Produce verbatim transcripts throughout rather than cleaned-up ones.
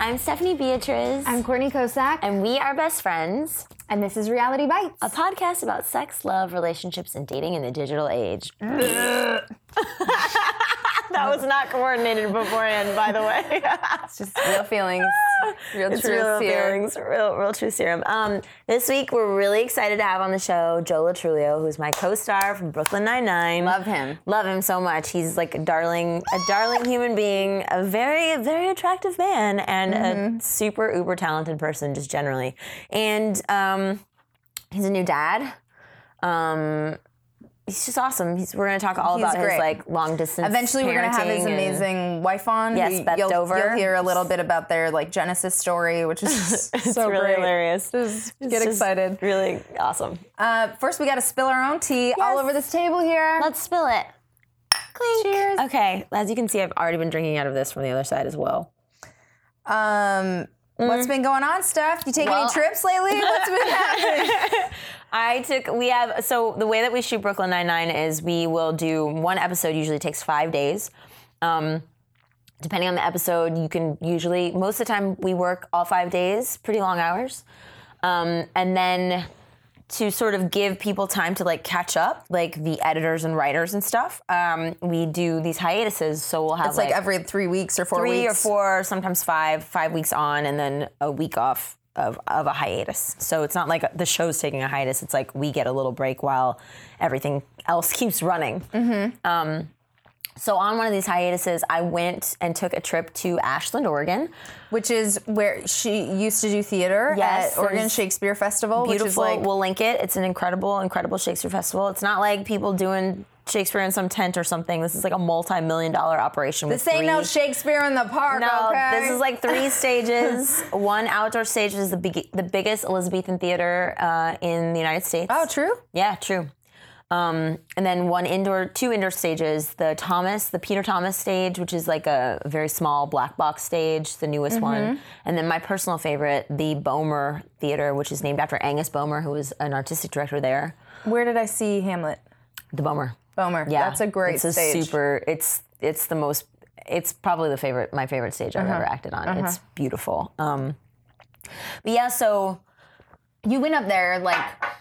I'm Stephanie Beatriz. I'm Courtney Kosak. And we are best friends. And this is Reality Bites, a podcast about sex, love, relationships, and dating in the digital age. That was not coordinated beforehand, by the way. It's just real feelings, real it's truth real here. feelings, real, real true serum. Um, this week, we're really excited to have on the show Joe Lo Truglio, who's my co-star from Brooklyn Nine-Nine. Love him. Love him so much. He's like a darling, a darling human being, a very, very attractive man, and mm-hmm. a super uber talented person, just generally. And um, he's a new dad. Um, He's just awesome. He's, we're going to talk all He's about great. his like long distance. Eventually, we're going to have his amazing wife on. Yes, we, Beth you'll, Dover. You'll hear a little bit about their like Genesis story, which is it's so really great. hilarious. Just it's get just excited. Really awesome. Uh, first, we got to spill our own tea yes. all over this table here. Let's spill it. Clink. Cheers. Okay, as you can see, I've already been drinking out of this from the other side as well. Um, mm. What's been going on, Steph? You take well, any trips lately? What's been happening? I took, we have, so the way that we shoot Brooklyn Nine-Nine is we will do, one episode usually takes five days. Um, depending on the episode, you can usually, most of the time we work all five days, pretty long hours. Um, and then to sort of give people time to like catch up, like the editors and writers and stuff, um, we do these hiatuses. So we'll have it's like, like every three weeks or four three weeks. Three or four, sometimes five, five weeks on and then a week off. Of, of a hiatus. So it's not like the show's taking a hiatus. It's like we get a little break while everything else keeps running. Mm-hmm. Um, so on one of these hiatuses, I went and took a trip to Ashland, Oregon. Which is where she used to do theater yes, at Oregon Shakespeare Festival. Beautiful. Which is like, we'll link it. It's an incredible, incredible Shakespeare festival. It's not like people doing Shakespeare in some tent or something. This is like a multi-million dollar operation. This with ain't three... no Shakespeare in the Park, no, okay? This is like three stages. One outdoor stage is the big, the biggest Elizabethan theater uh, in the United States. Oh, true? Yeah, true. Um, and then one indoor, two indoor stages. The Thomas, the Peter Thomas stage, which is like a very small black box stage, the newest mm-hmm. one. And then my personal favorite, the Bomer Theater, which is named after Angus Bomer, who was an artistic director there. Where did I see Hamlet? The Bomer. Bomer. Yeah, that's a great it's a stage. Super. It's it's the most. It's probably the favorite. My favorite stage I've uh-huh. ever acted on. Uh-huh. It's beautiful. Um, but yeah, so you went up there like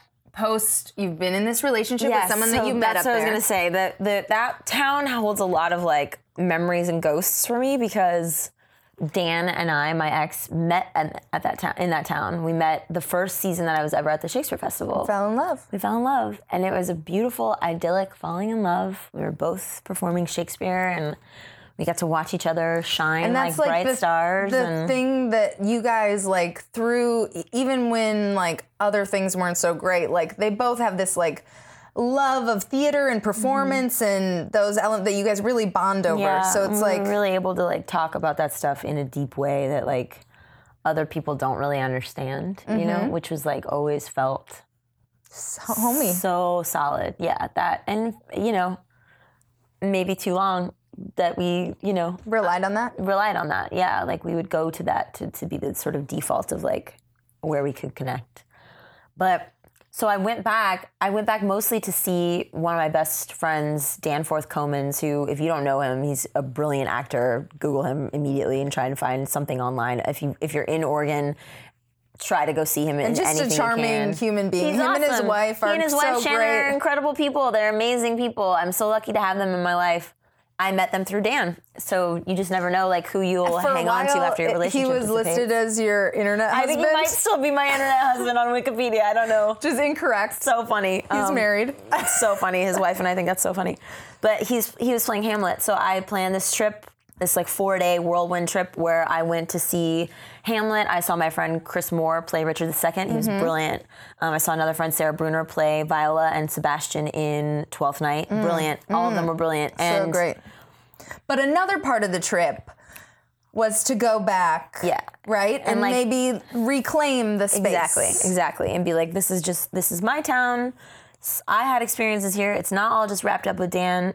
post. You've been in this relationship yes, with someone so that you met that's up what there. I was gonna say. That that that town holds a lot of like memories and ghosts for me because Dan and I, my ex, met at, at that town. In that town, we met the first season that I was ever at the Shakespeare Festival. We fell in love. We fell in love, and it was a beautiful, idyllic falling in love. We were both performing Shakespeare, and we got to watch each other shine and that's like, like bright the, stars. The and thing that you guys like through, even when like other things weren't so great, like they both have this like love of theater and performance mm-hmm. and those elements that you guys really bond over. Yeah, so it's we like were really able to like talk about that stuff in a deep way that like other people don't really understand, mm-hmm. you know, which was like always felt so homey, so solid. Yeah, that, and you know, maybe too long that we, you know, relied on that. Relied on that. Yeah, like we would go to that to to be the sort of default of like where we could connect, but. So I went back, I went back mostly to see one of my best friends, Danforth Comans, who, if you don't know him, he's a brilliant actor. Google him immediately and try and find something online. If you, if you're in Oregon, try to go see him in anything you can. And just a charming human being. He's him awesome. and his wife are he and his so wife, Shannon, great. are incredible people. They're amazing people. I'm so lucky to have them in my life. I met them through Dan, so you just never know like who you'll For hang a while, on to after your relationship he was dissipates. listed as your internet husband. I think he might still be my internet husband on Wikipedia. I don't know. Just incorrect. So funny. He's um, married. It's so funny. His wife and I think that's so funny. But he's he was playing Hamlet, so I planned this trip, this like four day whirlwind trip where I went to see Hamlet. I saw my friend Chris Moore play Richard the Second. He was mm-hmm. brilliant. Um, I saw another friend, Sarah Bruner, play Viola and Sebastian in Twelfth Night. Mm. Brilliant. All mm. of them were brilliant. And so great. But another part of the trip was to go back, yeah, right, and, and like, maybe reclaim the space. Exactly, exactly, and be like, this is just, this is my town. I had experiences here. It's not all just wrapped up with Dan.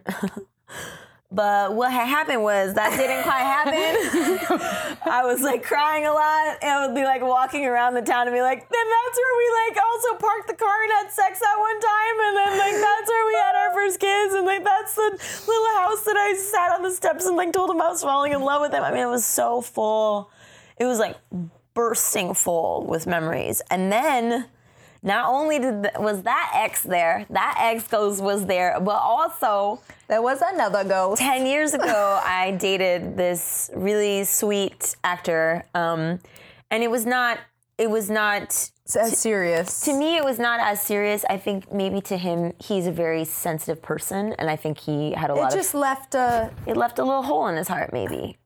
But what had happened was that didn't quite happen. I was like crying a lot, and I would be like walking around the town and be like, then that's where we like also parked the car and had sex at one time, and then like that's where we had our first kids, and like that's the little house that I sat on the steps and like told him I was falling in love with him. I mean, it was so full. it was like bursting full with memories. And then not only did the, was that ex there, that ex ghost was there, but also there was another ghost. ten years ago, I dated this really sweet actor, um, and it was not, it was not as serious. To me, it was not as serious. I think maybe to him, he's a very sensitive person, and I think he had a it lot of... It just left a... It left a little hole in his heart, maybe.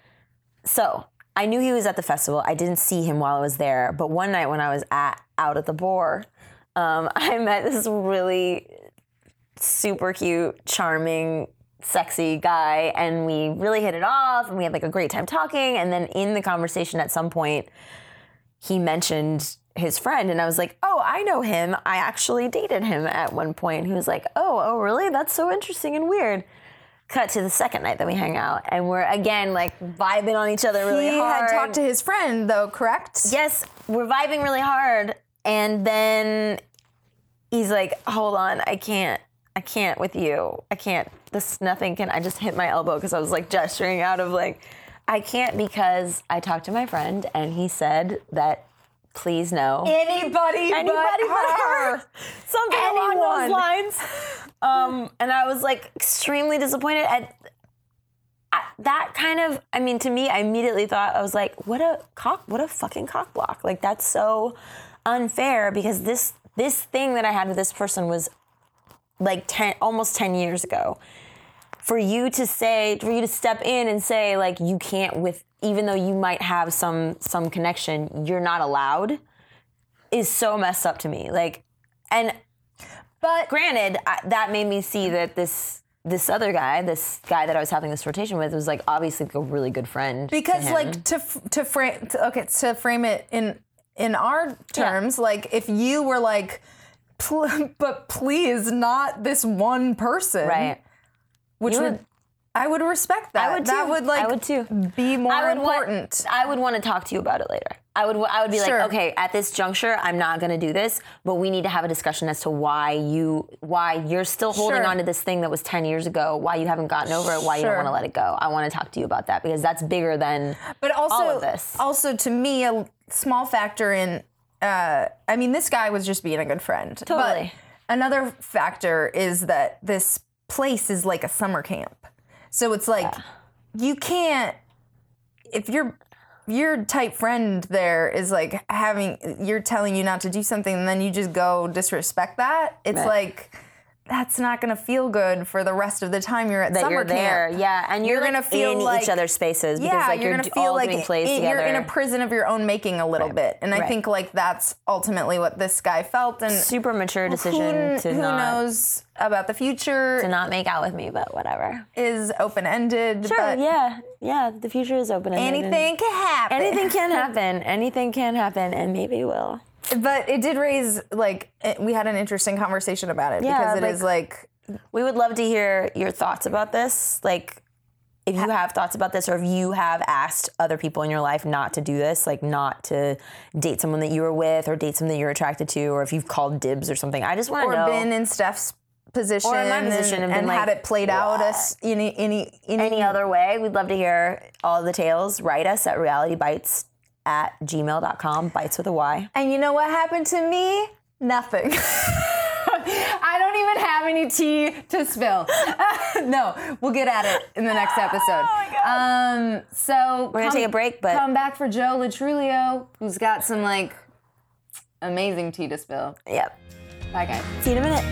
So, I knew he was at the festival. I didn't see him while I was there, but one night when I was at out at the Boar, um, I met this really super cute, charming, sexy guy, and we really hit it off, and we had like a great time talking, and then in the conversation at some point, he mentioned his friend, and I was like, oh, I know him. I actually dated him at one point. He was like, oh, oh, really? That's so interesting and weird. Cut to the second night that we hang out, and we're again like vibing on each other really he hard. He had talked to his friend though, correct? Yes, we're vibing really hard, and then he's like, hold on, I can't, I can't with you. I can't, this, nothing can, I just hit my elbow because I was like gesturing out of like, I can't because I talked to my friend and he said that please no. Anybody, Anybody but, but her. her. Something Anyone. along those lines. Um, and I was like extremely disappointed at, at that kind of, I mean, to me, I immediately thought, I was like, what a cock, what a fucking cock block. Like that's so unfair because this, this thing that I had with this person was like ten, almost ten years ago. For you to say, for you to step in and say like, you can't with, even though you might have some, some connection, you're not allowed is so messed up to me. Like, and, but granted, I, that made me see that this, this other guy, this guy that I was having this flirtation with was like obviously like a really good friend. Because to like to, to frame, to, okay, to frame it in, in our terms, yeah. like if you were like, Pl- but please not this one person. Right. Which you would, would, I would respect that. I would too. That would like I would too. be more I would important. Want, I would want to talk to you about it later. I would I would be sure. like, okay, at this juncture, I'm not going to do this, but we need to have a discussion as to why you why you're still holding sure. on to this thing that was ten years ago, why you haven't gotten over it, why sure. you don't want to let it go. I want to talk to you about that because that's bigger than but also, all of this. Also, to me, a small factor in, uh, I mean, this guy was just being a good friend. Totally. But another factor is that this place is like a summer camp. So it's like, yeah. you can't, if your your type friend there is like having, you're telling you not to do something and then you just go disrespect that, it's right. like, that's not going to feel good for the rest of the time you're at that summer you're there. camp. Yeah, and you're, you're like going to feel in like, each other's spaces because yeah, like you're you're going to feel all like doing plays it, together. You're in a prison of your own making a little right. bit, and right. I think like that's ultimately what this guy felt. And super mature decision who, to who not knows about the future to not make out with me, but whatever is open ended. Sure, but yeah, yeah. The future is open ended. Anything can happen. Anything can happen. Anything can happen, and maybe will. But it did raise like we had an interesting conversation about it yeah, because it like, is like. We would love to hear your thoughts about this. Like, if you have thoughts about this, or if you have asked other people in your life not to do this, like not to date someone that you were with, or date someone that you're attracted to, or if you've called dibs or something. I just want to know. Or been in Steph's position, or in my position, and, and, and like, had it played out as any any any, any other way. We'd love to hear all the tales. Write us at realitybites at gmail dot com. Bites with a Y. And you know what happened to me? Nothing. I don't even have any tea to spill. No, we'll get at it in the next episode. Oh my God. Um, so we're gonna take a break, but come back for Joe Latrulio, who's got some like amazing tea to spill. Yep. Bye, guys. See you in a minute.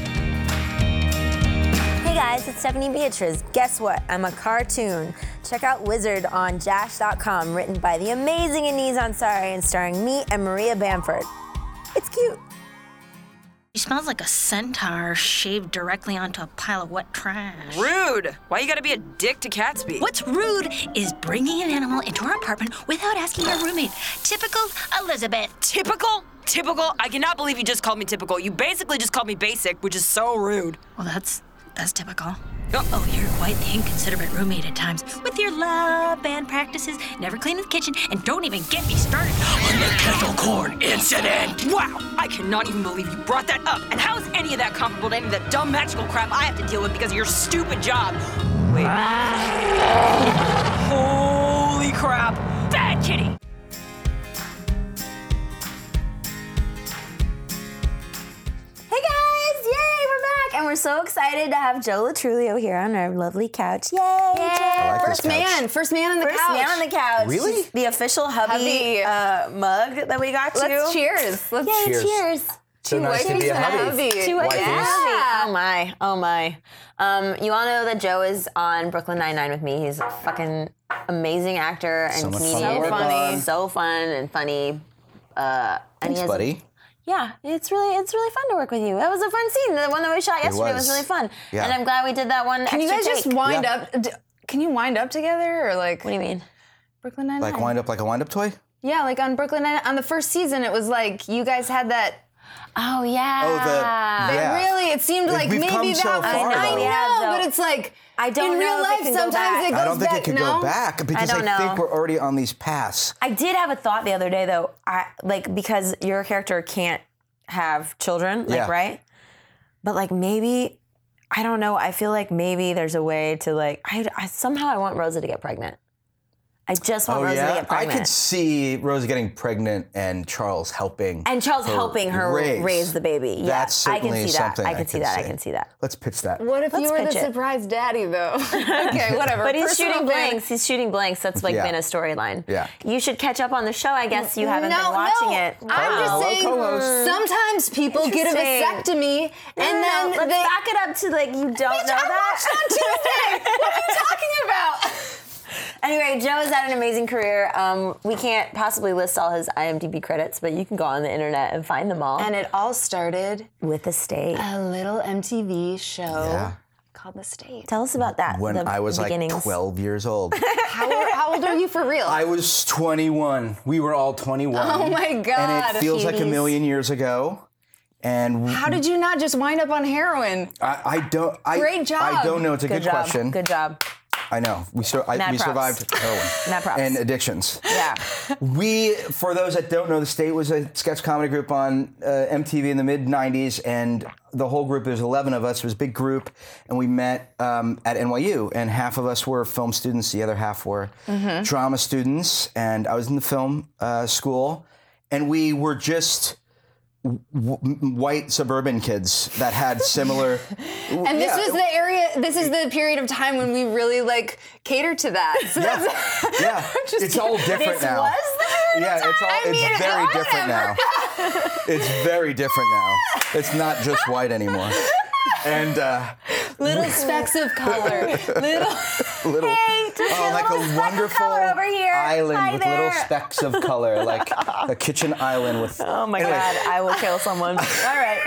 Hey guys, it's Stephanie Beatriz. Guess what? I'm a cartoon. Check out Wizard on Jash dot com, written by the amazing Aneez Ansari and starring me and Maria Bamford. It's cute. She smells like a centaur shaved directly onto a pile of wet trash. Rude! Why you gotta be a dick to Catsby? What's rude is bringing an animal into our apartment without asking our roommate. Typical Elizabeth. Typical? Typical? I cannot believe you just called me typical. You basically just called me basic, which is so rude. Well, that's that's typical. Oh, oh you're quite the inconsiderate roommate at times. With your love band practices, never clean the kitchen, and don't even get me started on the kettle corn incident. Wow! I cannot even believe you brought that up. And how is any of that comparable to any of that dumb magical crap I have to deal with because of your stupid job? Wait. Holy crap! Bad kitty! we're so excited to have Joe Latrulio here on our lovely couch. Yay! Yay. Joe. like First this couch. man, first man on the First couch. man on the couch. Really? The official hubby, Hubby. Uh, mug that we got to. Let's cheers. Let's Yay, Cheers. cheers. So nice to wifeys be a and a hubby. hubby. Two Wifeys. yeah. Oh my, oh my. Um, you all know that Joe is on Brooklyn Nine-Nine with me. He's a fucking amazing actor and So much fun comedian. to work funny. on. So fun and funny. Uh, and Thanks, he has, buddy. Yeah, it's really it's really fun to work with you. That was a fun scene. The one that we shot yesterday was. was. really fun. Yeah. And I'm glad we did that one. Can you guys extra just take. wind Yeah. up? d- Can you wind up together or like What do you mean? Brooklyn Nine-Nine? Like wind up like a wind up toy? Yeah, like on Brooklyn Nine on the first season, it was like you guys had that. Oh yeah. Oh, the yeah. Really, it seemed like We've maybe come that. so was, far, I though. know, Yeah, but though. it's like I don't in know real if it life. can go Sometimes back. it goes I don't think back. it could no? go back because don't I, think know. we're already on these paths. I did have a thought the other day though. I like because your character can't have children, like Yeah. right? But like maybe I don't know. I feel like maybe there's a way to like I, I somehow I want Rosa to get pregnant. I just want Oh Rosa to yeah, get I pregnant. could see Rosa getting pregnant and Charles helping. and Charles her helping her raise. raise. the baby. Yeah, That's I can certainly see that. something I I can see could that. I see. can see that. Let's pitch that. What if Let's you were the pitch it. surprise daddy though? Okay, whatever. But he's Personal shooting plan. blanks. He's shooting blanks. That's like Yeah. been a storyline. Yeah. You should catch up on the show. I guess you haven't no, been watching no. it. I'm Hello, just saying. co-host. Sometimes people get a Interesting. vasectomy and No, then no, let's they. back it up to like you don't Bitch, know I that. watched on Tuesday. What are you talking about? Anyway, Joe has had an amazing career. Um, we can't possibly list all his I M D B credits, but you can go on the internet and find them all. And it all started with the state. a little M T V show Yeah. called The State. Tell us about that. When the I was beginnings. like twelve years old. How, how old are you for real? I was twenty-one. We were all twenty-one. Oh my God. And it feels like a Cuties. million years ago. And How did you not just wind up on heroin? I, I don't. I, Great job. I don't know. It's a good, Good job. question. Good job. I know. We sur- I, Mad we props. survived heroin Mad props. and addictions. Yeah. We, for those that don't know, The State was a sketch comedy group on uh, M T V in the mid nineties, and the whole group, there's eleven of us, it was a big group, and we met um, at N Y U, and half of us were film students, the other half were Mm-hmm. drama students, and I was in the film uh, school, and we were just w- white suburban kids that had similar... And this was the area, this is the period of time when we really like cater to that. So Yeah, that's- yeah. just It's all different This now. was the Yeah, it's all. I It's mean, very whatever. different now. It's very different now. It's not just white anymore. And uh, little specks of color. Little. little, Hey, just oh, a like little a speck of wonderful color over here. island Hi with there. little specks of color, like a kitchen island with. Oh my Anyway, God, I will kill someone. All right.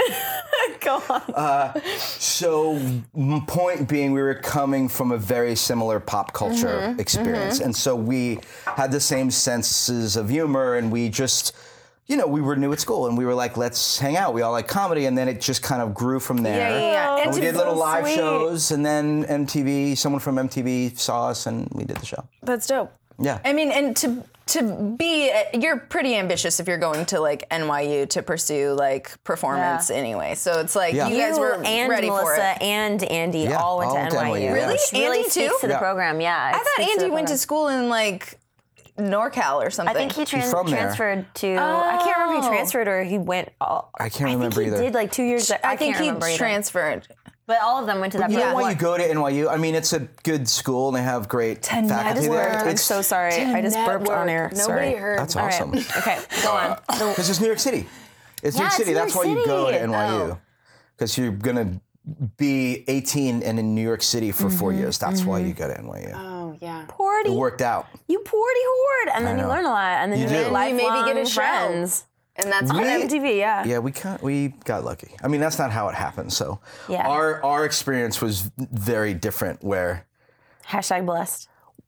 Go on. So, m- point being, we were coming from a very similar pop culture Mm-hmm, experience, and so we had the same senses of humor, and we just. You know, we were new at school, and we were like, "Let's hang out." We all like comedy, and then it just kind of grew from there. Yeah, yeah, yeah. And And we to- did little so live sweet. shows, and then M T V. Someone from M T V saw us, and we did the show. That's dope. Yeah. I mean, and to to be, you're pretty ambitious if you're going to like N Y U to pursue like performance Yeah. anyway. So it's like Yeah. you guys were and ready Melissa for it. and Andy Yeah, all went all to went to N Y U. N Y U, yeah. Really? Which really Andy speaks too? to the Yeah. program. Yeah. I thought Andy went to school in like NorCal or something. I think he trans- from there. transferred to. I can't remember if he Oh. transferred or he went. All, I can't I remember think he either. did like two years. I, I think can't he remember either. transferred. But all of them went to that. You know program. why you go to N Y U? I mean, it's a good school, and they have great faculty network. there. I'm It's so sorry. I just burped on air. Nobody Sorry. heard. That's All right. awesome. Okay, go on. So- Because it's New York City. It's New Yeah, York it's City. New That's York why you go City. to N Y U. Oh. Because you're gonna be eighteen and in New York City for four years. That's why you go to N Y U. Oh yeah. Porty. It worked out. You porty hoard, and then you know. learn a lot, and then You you, do. make And you maybe lifelong get a show. friends. And that's On We- M T V, yeah. Yeah, we can't, we got lucky. I mean, that's not how it happened. So Yeah. our our experience was very different. Where Hashtag blessed.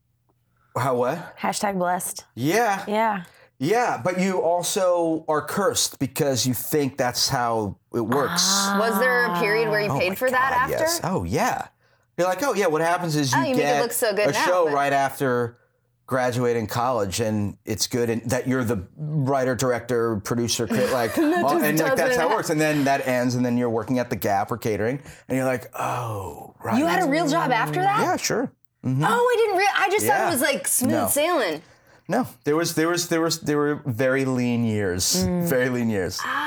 how what? Hashtag blessed. Yeah, Yeah. yeah. But you also are cursed because you think that's how it works. Was there a period where you Oh paid my for that God, after? yes. Oh yeah. You're like, oh yeah. What happens is you, Oh, you make it get look so good a now, show but- right after graduating college, and it's good, and that you're the writer, director, producer, crit, like, all- and like, that's how it works. And then that ends, and then you're working at the Gap or catering, and you're like, oh, right. You had a real job after that? Yeah, sure. Oh, I didn't real. I just thought Yeah. it was like smooth No. sailing. No, there was there was there was there were very lean years, Mm. very lean years. Oh,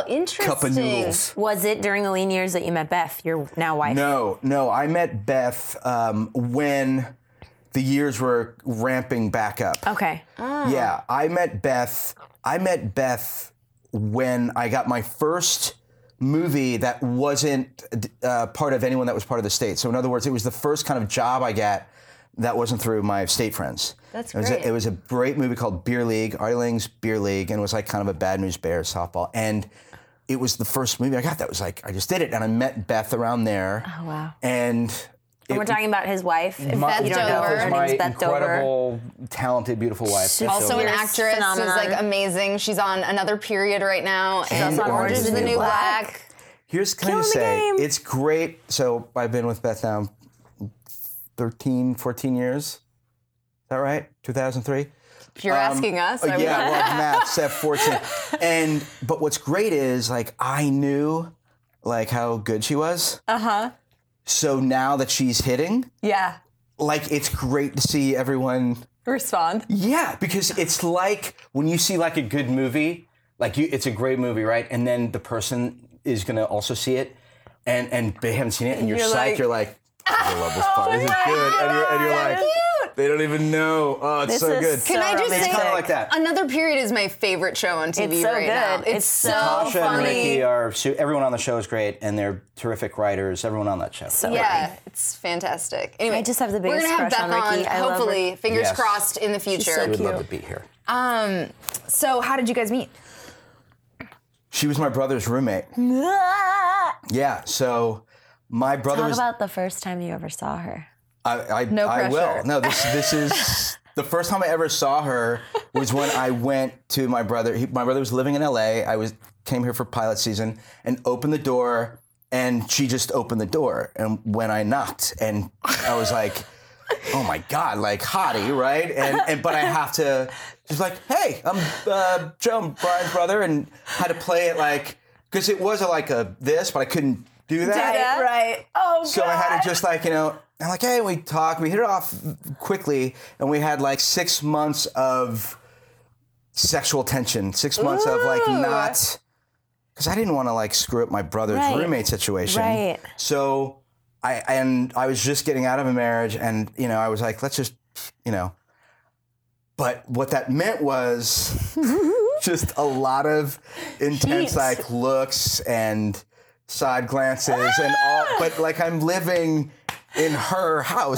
interesting. cup of noodles. Was it during the lean years that you met Beth, your now wife? No, no. I met Beth um, when the years were ramping back up. Okay. Yeah, I met Beth. I met Beth when I got my first movie that wasn't uh, part of anyone that was part of the state. So in other words, it was the first kind of job I got that wasn't through my state friends. That's It was, great. a, it was a great movie called Beer League, Artie Lang's Beer League, and it was like kind of a Bad News Bears softball. And it was the first movie I got that was like, I just did it. And I met Beth around there. Oh, wow. And And it- we're talking about his wife. If my, Beth you don't know, Dover. her Beth is name's my Beth Dover. incredible, talented, beautiful wife. Beth Also Dover. an actress who's Phenomenon. like amazing. She's on Another Period right now, and also on Orange is the New Black. Here's, can I Killing just the say, game. it's great. So I've been with Beth now thirteen, fourteen years. Is that right? two thousand three? If you're asking us, Uh, I would- yeah, well, math, Step fourteen. And, but what's great is, like, I knew, like, how good she was. Uh-huh. So now that she's hitting, Yeah. like, it's great to see everyone. Respond. Yeah, because it's like when you see, like, a good movie, like, you, it's a great movie, right? And then the person is going to also see it, and, and they haven't seen it, and you're, You're psyched. like, You're like, I love this part. This is my good. And you're, and you're God, like, cute. they don't even know. Oh, it's This so is good. so Can I just It's say, kind of like that. Another Period is my favorite show on T V It's so right good. now. It's, It's so so Tasha and funny. Ricky are, su- everyone on the show is great, and they're terrific writers, everyone on that show. So Yeah, it's fantastic. Anyway, I just have the we're biggest gonna have crush Beth on on, Ricky. I love hopefully, her. fingers Yes. crossed in the future. so I would love cute. to be here. Um, so how did you guys meet? She was my brother's roommate. Yeah, so my brother Talk was. about the first time you ever saw her. I, I, No I will. pressure. No, this this is the first time I ever saw her was when I went to my brother. He, my brother was living in L A. I was came here for pilot season and opened the door, and she just opened the door. And when I knocked, and I was like, "Oh my God, like hottie, right?" And and but I have to. She's like, "Hey, I'm uh, Joe, I'm Brian's brother," and had to play it like because it was a, like a this, but I couldn't do that. Right. Oh, So I had to just like, you know, I'm like, hey, we talked, we hit it off quickly, and we had like six months of sexual tension, six months of like not, because I didn't want to like screw up my brother's Right. roommate situation. Right. So I, and I was just getting out of a marriage, and, you know, I was like, let's just, you know, but what that meant was just a lot of intense Heat. like looks and side glances and all, but like I'm living in her house.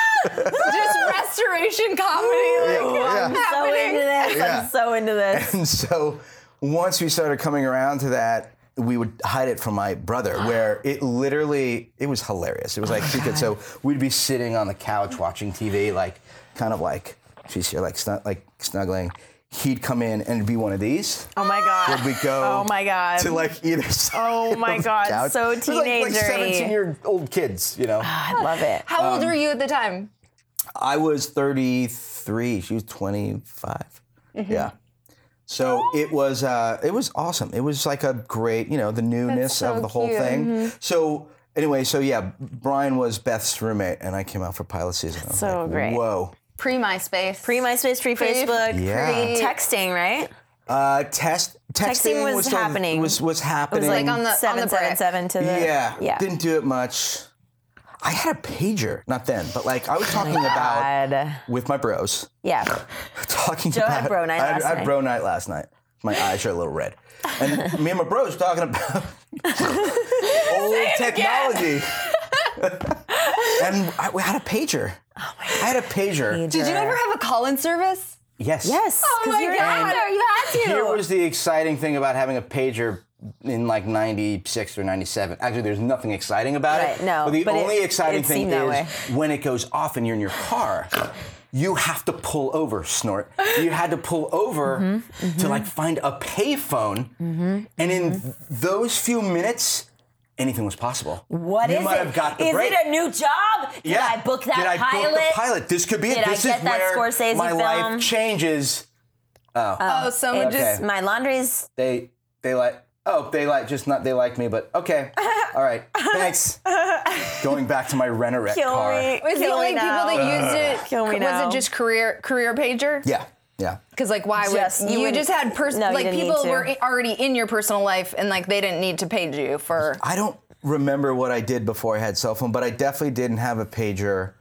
Just restoration comedy. Like, Yeah. so into this. Yeah. I'm so into this. And so once we started coming around to that, we would hide it from my brother, where it literally, it was hilarious. It was like, she could, so we'd be sitting on the couch watching T V, like, kind of like, she's here, like, snu- like snuggling. He'd come in and it'd be one of these. Oh my God. Would we go Oh my God. to like either side Oh my of the God, couch. so It was like- like teenager-y. seventeen-year-old kids, you know. I love it. How Um, old were you at the time? I was thirty-three. She was twenty-five. Mm-hmm. Yeah. So it was uh, it was awesome. It was like a great, you know, the newness so of the whole cute. thing. So anyway, so yeah, Brian was Beth's roommate, and I came out for pilot season. I was so like, great. Whoa. Pre MySpace. Pre MySpace, pre Facebook, Yeah. pre texting, right? Uh, test texting, Texting was still- happening. Was was happening. like on the- seven seven seven to the yeah, yeah. Didn't do it much. I had a pager, not then, but like I was talking about God. with my bros. Yeah. Talking Joe about had bro night I had, last I had night. bro night last night. My eyes are a little red. And me and my bros talking about old technology. And I, we had a pager. Oh my God. I had a pager. Did you ever have a call-in service? Yes. Yes. Oh Because my you're God. an actor. You had to. Here was the exciting thing about having a pager in like ninety-six or ninety-seven. Actually, there's nothing exciting about Right, it. no, But the but it- only exciting it thing seemed that is way. when it goes off and you're in your car, you have to pull over, snort. You had to pull over Mm-hmm, to like find a payphone. And in th- those few minutes, anything was possible. What you is might it? have got the Is break. it a new job? Did Yeah. I book that Did I pilot? book the pilot? This could be Did it. I This get is that where Scorsese my film? life changes. Oh, someone It's just. my laundry's. They they like oh they like just not they like me, but okay, all right, thanks. Going back to my rent-a-wreck Kill car. me. Was the Kill only me people now. that used it? Kill me was now. it just career career pager? Yeah, Yeah. Because like, why Just- would you you would- just had person No, you like didn't people need to. were i- already in your personal life and like they didn't need to page you for. I don't remember what I did before I had cell phone, but I definitely didn't have a pager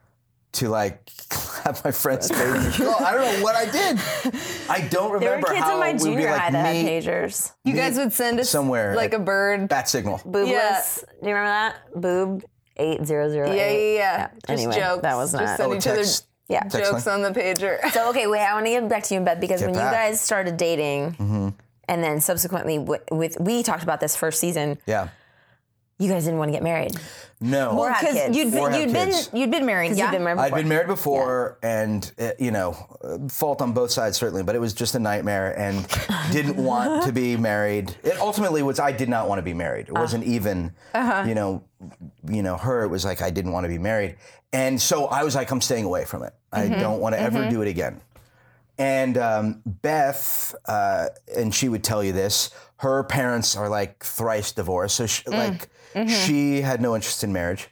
to like have my friends page. Well, I don't know what I did. I don't There were remember kids how in my it would be junior like high that had me pagers. You guys would send us somewhere like at a bird. bat signal. Boobless. Yeah. Do you remember that? Boob eight zero zero eight. Yeah, yeah, yeah. Just Anyway, jokes. that was Just not. send Oh, each other text- Yeah. text jokes line. on the pager. So okay, wait. I want to get back to you, Beth, because Get when you back. guys started dating, Mm-hmm. and then subsequently with, with we talked about this first season, Yeah. you guys didn't want to get married. No. Or have Because kids. you'd Or been, have you'd been kids. you'd been married, yeah. You've been married I'd before. been married before, and uh, you know, uh, fault on both sides certainly, but it was just a nightmare, and didn't want to be married. It ultimately was I did not want to be married. It wasn't even, you know, you know, her. It was like I didn't want to be married, and so I was like, I'm staying away from it. I don't want to ever do it again. And um, Beth, uh, and she would tell you this. Her parents are like thrice divorced, so she, like she had no interest in marriage.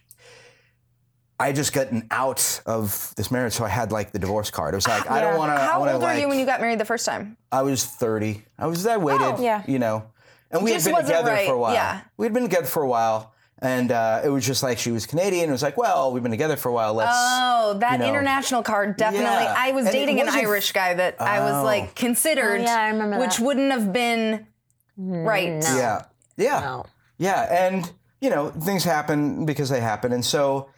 I had just gotten out of this marriage, so I had like the divorce card. It was like I don't want to. I How wanna, old like, were you when you got married the first time? I was thirty. I was. I waited. Oh. Yeah. You know, and we Just had been wasn't together right, for a while. yeah. We had been together for a while, and uh, it was just like she was Canadian. It was like, well, we've been together for a while. Let's. Oh, that you know. international card definitely. Yeah. I was And it dating an wasn't- Irish guy that I was Oh. like considered, Oh, yeah, I remember which that. wouldn't have been right. no. Yeah. Yeah. No. Yeah, and you know things happen because they happen, and so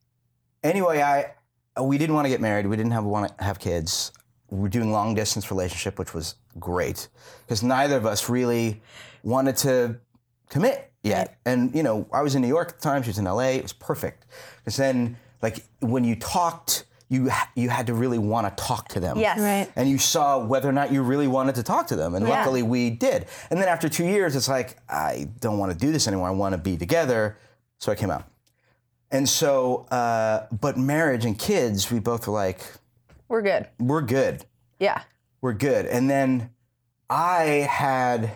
anyway, I we didn't want to get married. We didn't have want to have kids. We were doing long distance relationship, which was great because neither of us really wanted to commit yet. And you know, I was in New York at the time. She was in L A. It was perfect because then, like, when you talked, you ha- you had to really want to talk to them. Yes. Right. And you saw whether or not you really wanted to talk to them. And Yeah. luckily we did. And then after two years, it's like, I don't want to do this anymore. I want to be together. So I came out. And so, uh, but marriage and kids, we both were like, We're good. we're good. Yeah. We're good. And then I had,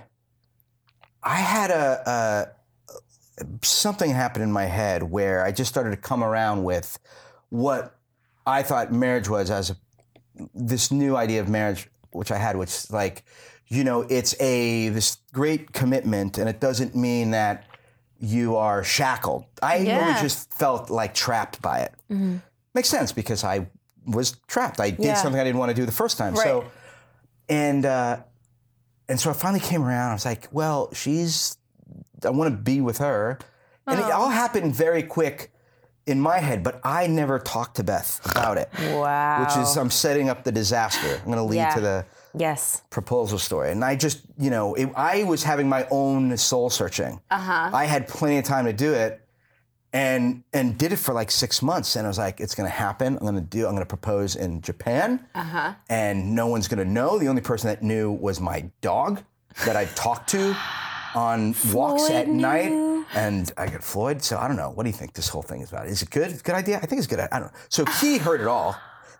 I had a, a something happened in my head where I just started to come around with what I thought marriage was as a, this new idea of marriage, which I had, which is like, you know, it's a this great commitment, and it doesn't mean that you are shackled. I Yeah. really just felt like trapped by it. Makes sense because I was trapped. I did Yeah. something I didn't want to do the first time. So, Right. and uh, and so I finally came around. I was like, well, she's. I want to be with her, and it all happened very quick in my head, but I never talked to Beth about it. Wow. Which is, I'm setting up the disaster. I'm going to lead Yeah. to the Yes. proposal story. And I just, you know, it, I was having my own soul searching. Uh-huh. I had plenty of time to do it and and did it for like six months. And I was like, it's going to happen. I'm going to do, I'm going to propose in Japan. Uh-huh. And no one's going to know. The only person that knew was my dog that I talked to on walks at night. And I got Floyd. So I don't know. What do you think this whole thing is about? Is it good? Good idea? I think it's good. I don't know. So he heard it all.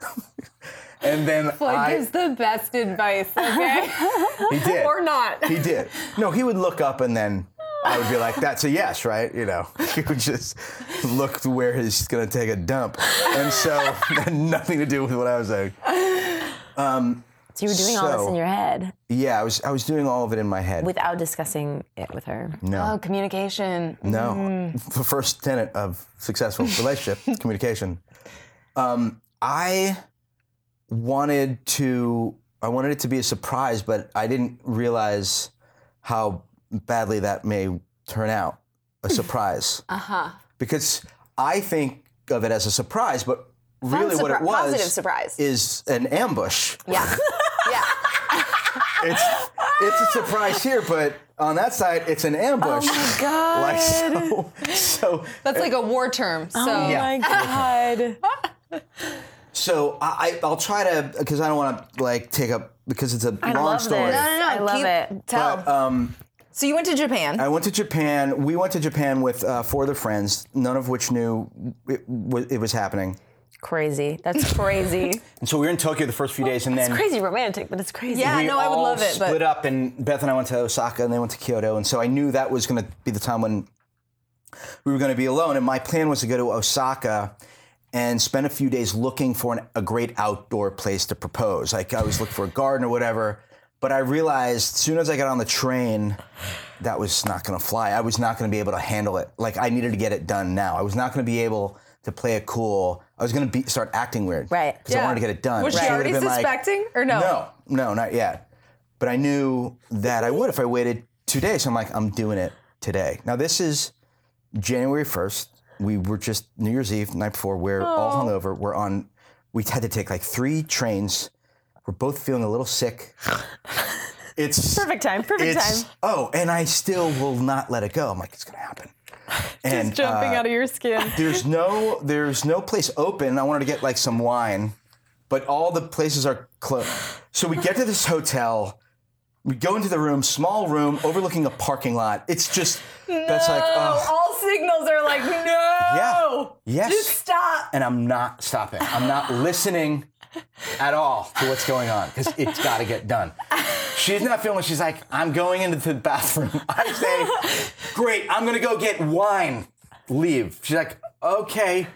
And then Floyd I, gives the best advice, okay? he did. Or not. He did. No, he would look up and then I would be like, that's a yes, right? You know, he would just look to where he's going to take a dump. And so it had nothing to do with what I was saying. So you were doing all this So- in your head Yeah, I was I was doing all of it in my head. without discussing it with her. no, Oh, communication. no. The first tenet of successful relationship, communication. Um, I wanted to, I wanted it to be a surprise, but I didn't realize how badly that may turn out, a surprise. Uh-huh. Because I think of it as a surprise, but really what it surpri- was positive surprise. is an ambush. Yeah. Yeah. It's it's a surprise here, but on that side, it's an ambush. Oh my god! Like so, so That's like a war term. So Yeah. my God. so I I'll try to because I don't want to like take up because it's a I long love story. this. No, no, no. I love keep, it. Tell. But, um, so you went to Japan. I went to Japan. We went to Japan with uh, four other friends, none of which knew it, w- it was happening. Crazy. That's crazy. And so we were in Tokyo the first few days, and then It's crazy romantic, but it's crazy. Yeah. we no, I would all love it, but- split up. And Beth and I went to Osaka, and they went to Kyoto. And so I knew that was going to be the time when we were going to be alone. And my plan was to go to Osaka and spent a few days looking for an, a great outdoor place to propose. Like I was looking for a garden or whatever, but I realized as soon as I got on the train, that was not going to fly. I was not going to be able to handle it. Like I needed to get it done now. I was not going to be able to play it cool. I was going to be start acting weird. Right. Because I wanted to get it done. Was And she would've already been like, suspecting or no? No, no, not yet. But I knew that I would if I waited two days. So I'm like, I'm doing it today. Now this is January first. We were just New Year's Eve, the night before. We're all hungover. We're on, we had to take like three trains. We're both feeling a little sick. It's Perfect time. Perfect it's, time. Oh, and I still will not let it go. I'm like, it's gonna happen. And Just jumping uh, out of your skin. there's no there's no place open. I wanted to get like some wine, but all the places are closed. So we get to this hotel. We go into the room, small room overlooking a parking lot. It's just that's like oh All signals are like, no. yeah yes. Just stop. And I'm not stopping. I'm not listening at all to what's going on because it's got to get done. She's not feeling it. She's like, I'm going into the bathroom. I say, great, I'm going to go get wine. Leave. She's like, okay.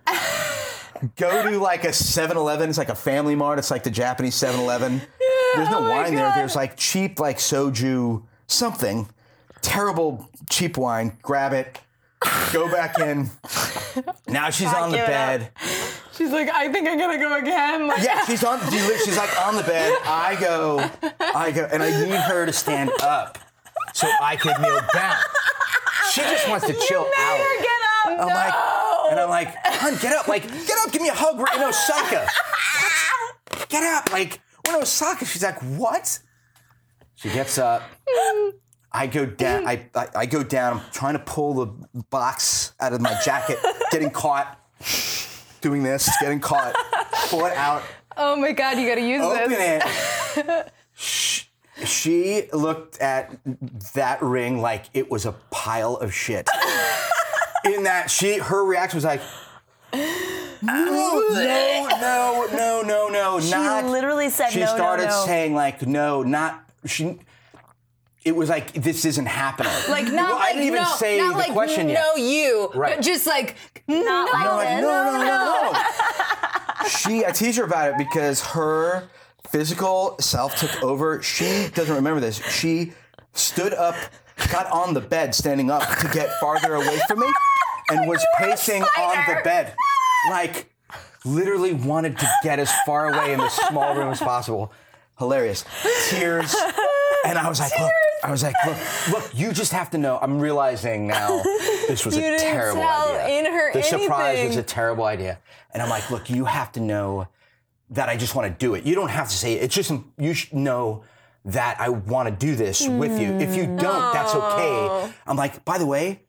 Go to like a seven eleven. It's like a Family Mart. It's like the Japanese seven eleven. Yeah, There's no oh my wine there. God. There's like cheap like soju something. Terrible cheap wine. Grab it. Go back in. Now she's on the give it bed. She's like, I think I gotta go again. Like, Yeah, she's on. She's like on the bed. I go, I go, and I need her to stand up so I could kneel down. She just wants to chill out. Get up. I'm no. like, and I'm like, hon, get up, like, get up, give me a hug, right in Osaka. What? Get up, like, we're in Osaka. She's like, what? She gets up. I go down. I, I I go down. I'm trying to pull the box out of my jacket, getting caught. Doing this, getting caught, pull it out, Oh my God, you gotta use open this. it. She, she looked at that ring like it was a pile of shit. In that, she, her reaction was like, no, no, no, no, no, no, She not. literally said She no, no, started no. saying like, no, not, she, it was like, this isn't happening. Like not well, like I didn't even no, say not the like question no yet. you, Right. but just like Not like I'm like, this. no, no, no, no. She, I tease her about it because her physical self took over. She doesn't remember this. She stood up, got on the bed, standing up to get farther away from me, and was pacing on the bed. Like, literally wanted to get as far away in this small room as possible. Hilarious. Tears. And I was like, look, I was like, look, look, you just have to know. I'm realizing now this was You a didn't terrible tell idea. in her the surprise was anything. a terrible idea. And I'm like, look, you have to know that I just want to do it. You don't have to say it. It's just, you should know that I want to do this with you. If you don't, that's okay. I'm like, by the way,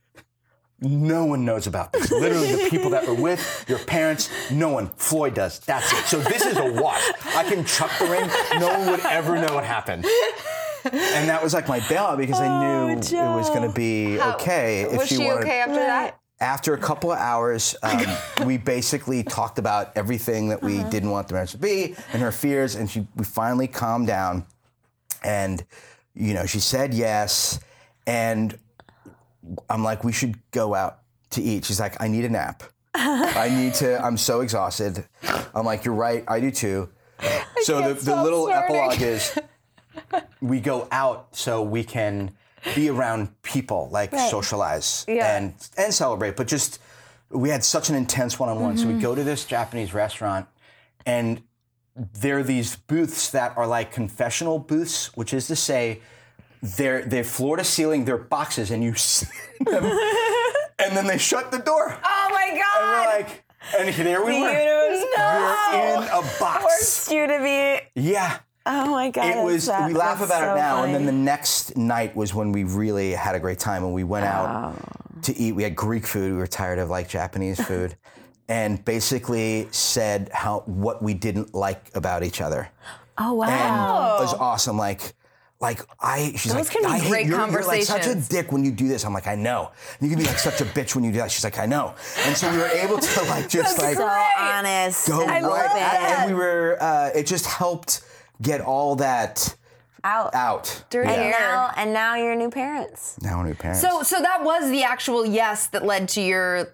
no one knows about this. Literally, the people that were with, your parents, no one. Floyd does. That's it. So this is a wash. I can chuck the ring. No one would ever know what happened. And that was like my bailout because I knew it was going to be okay. If Was she wanted, okay after that? After a couple of hours, um, we basically talked about everything that we didn't want the marriage to be and her fears, and she we finally calmed down. And, you know, she said yes. And I'm like, we should go out to eat. She's like, I need a nap. I need to, I'm so exhausted. I'm like, you're right, I do too. So the, the stop little snorting. epilogue is we go out so we can be around people, like socialize Yeah. and and celebrate. But just, we had such an intense one-on-one. So we go to this Japanese restaurant and there are these booths that are like confessional booths, which is to say, they're they're floor to ceiling, they're boxes, and you see them, and then they shut the door. Oh my And God! we're like, and there we were. No. We're in a box. Forced you to be. Yeah. Oh my God. It was, that's- we laugh that's about so it now, and then the funny. next night was when we really had a great time, and we went out to eat. We had Greek food. We were tired of like Japanese food, and basically said how what we didn't like about each other. Oh wow. And it was awesome. Like, like I, she's Those like, can be I hate great you're, you're like such a conversations. dick when you do this. I'm like, I know. You can be like such a bitch when you do that. She's like, I know. And so we were able to like just like so honest. go and right open. at, and we were. Uh, it just helped get all that out. out. Dirty And air. now, and now you're new parents. Now we're new parents. So, so that was the actual yes that led to your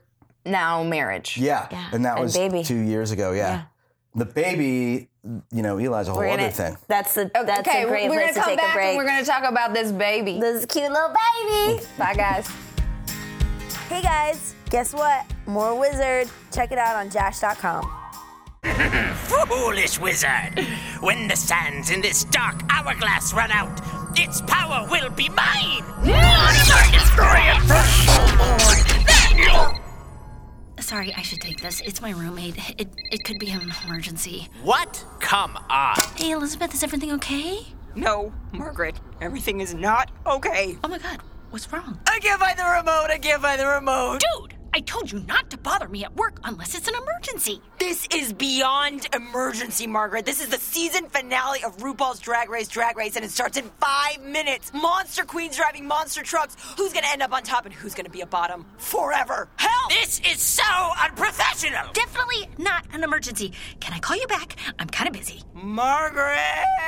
now marriage. Yeah, Yeah. and that And was baby. two years ago. Yeah. Yeah. The baby, you know, Eli's a whole We're other gonna, thing. That's the that's okay, a great we're place gonna to come take back a break. and we're gonna talk about this baby. This cute little baby. Bye, guys. Hey guys, guess what? More Wizard. Check it out on Jash dot com. Foolish wizard! When the sands in this dark hourglass run out, its power will be mine! Destroy it first! Sorry, I should take this. It's my roommate. It it could be an emergency. What? Come on! Hey, Elizabeth, is everything okay? No, Margaret, everything is not okay. Oh my God, what's wrong? I can't find the remote. I can't find the remote. Dude, I told you not to bother me at work unless it's an emergency. This is beyond emergency, Margaret. This is the season finale of RuPaul's Drag Race Drag Race, and it starts in five minutes. Monster queens driving monster trucks. Who's gonna end up on top and who's gonna be a bottom? Forever. Help! This is so unprofessional! Definitely not an emergency. Can I call you back? I'm kind of busy. Margaret!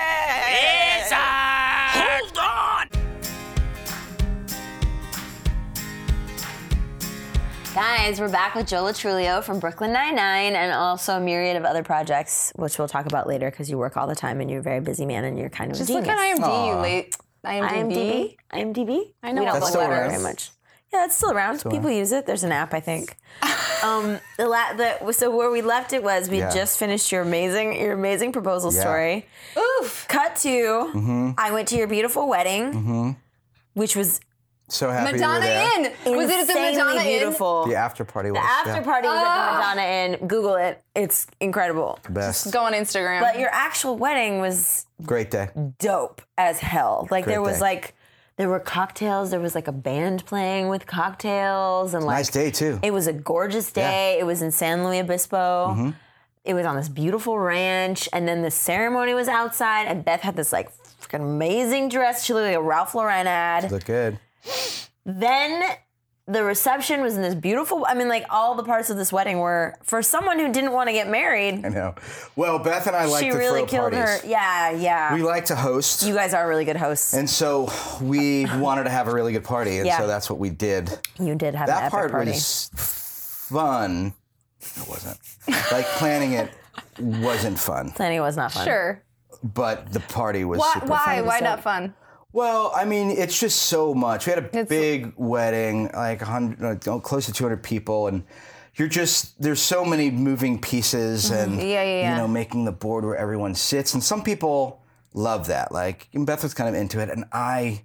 Wizard! Hold on! Guys, we're back with Joe Latrulio from Brooklyn Nine-Nine and also a myriad of other projects, which we'll talk about later because you work all the time and you're a very busy man and you're kind of Just a look genius. at IMDb, you late. IMDb. IMDb? IMDb? I know We don't all look still at it around. very much. Yeah, it's still around. People use it. There's an app, I think. um, the, la- the so where we left it was we Yeah. just finished your amazing your amazing proposal Yeah. story. Oof. Cut to Mm-hmm. I went to your beautiful wedding, which was So happy Madonna you were there. Inn. Was it at the insanely Madonna Inn? beautiful. The after party was The after yeah, party was at the Madonna Inn. Google it. It's incredible. the best. Go on Instagram. But your actual wedding was Great day. dope as hell. Like Great there was day. like there were cocktails. There was like a band playing with cocktails and like Nice day too. it was a gorgeous day. It was in San Luis Obispo. Mm-hmm. It was on this beautiful ranch, and then the ceremony was outside. And Beth had this like freaking amazing dress. She looked like a Ralph Lauren ad. Look good. Then the reception was in this beautiful. I mean, like all the parts of this wedding were for someone who didn't want to get married. I know. Well, Beth and I like She to really throw killed parties. her. Yeah, yeah. We like to host. You guys are really good hosts. And so we wanted to have a really good party, and Yeah. so that's what we did. You did have an That epic part party. was fun. It wasn't. Like planning it wasn't fun, Planning was not fun. sure. but the party was Why? super Why? fun. Why not fun? Well, I mean, it's just so much. We had a It's- big wedding, like one hundred, uh, close to two hundred people, and you're just there's so many moving pieces, and Mm-hmm. Yeah, yeah, yeah. you know, making the board where everyone sits, and some people love that. Like and Beth was kind of into it, and I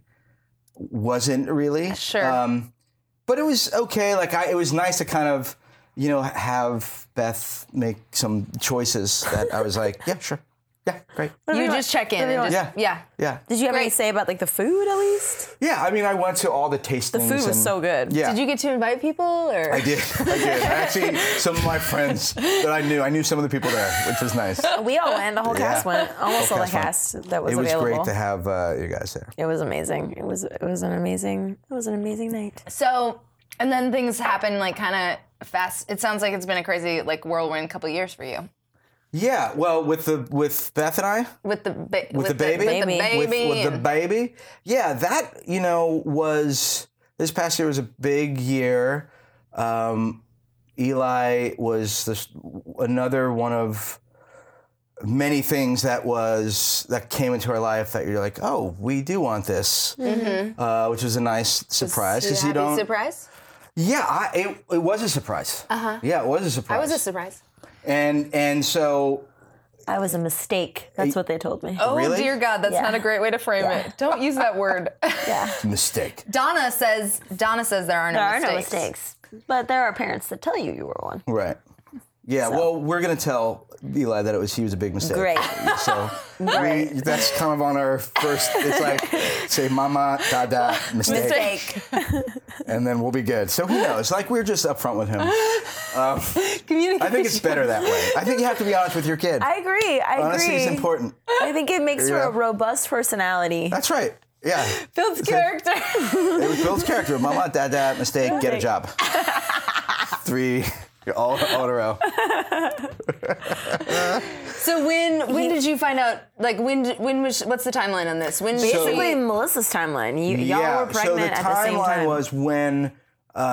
wasn't really. Sure. Um, but it was okay. Like I, it was nice to kind of, you know, have Beth make some choices that I was like, yeah, sure, yeah, great, You just check in and just Yeah. yeah. yeah. Did you have any Great. say about like the food at least? Yeah, I mean, I went to all the tastings. The food was and- so good. Yeah. Did you get to invite people or? I did. I did. Actually, some of my friends that I knew, I knew some of the people there, which was nice. We all went. The whole Yeah. cast went. Almost Whole all the cast cast that was It was available. great to have uh, you guys there. It was amazing. It was. It was an amazing. It was an amazing night. So, and then things happen like kind of fast. It sounds like it's been a crazy like whirlwind couple years for you Yeah. Well, with the with Beth and I, with the ba- with, the baby, with the Baby. baby, with, with the and- baby. Yeah, that you know was this past year was a big year. Um, Eli was this, another one of many things that was that came into our life that you're like, oh, we do want this, uh, which was a nice surprise because you Happy don't. surprise. Yeah, I, it, it was a surprise. Uh-huh. Yeah, it was a surprise. I was a surprise. And and so I was a mistake. That's what they told me. Oh Really? dear God, that's Yeah. not a great way to frame it. Don't use that word. Yeah. mistake. Donna says. Donna says there are no There are mistakes. no mistakes, but there are parents that tell you you were one. Right. Yeah. Well, we're gonna tell Eli that it was he was a big mistake. Great. So Great. we, that's kind of on our first. It's like say mama, dada, mistake, Mistake. and then we'll be good. So who knows? Like we're just upfront with him. Um, I think it's better that way. I think you have to be honest with your kid. I agree. I Honesty agree. is important. I think it makes for Yeah. a robust personality. That's right. Yeah. Builds character. It was Bill's character. Mama, dada, mistake, get a job. Three, all, all in a row. So when when did you find out? Like when did- when was what's the timeline on this? When Basically, Melissa's timeline. You, y'all were pregnant so the at the same timeline time. was when uh,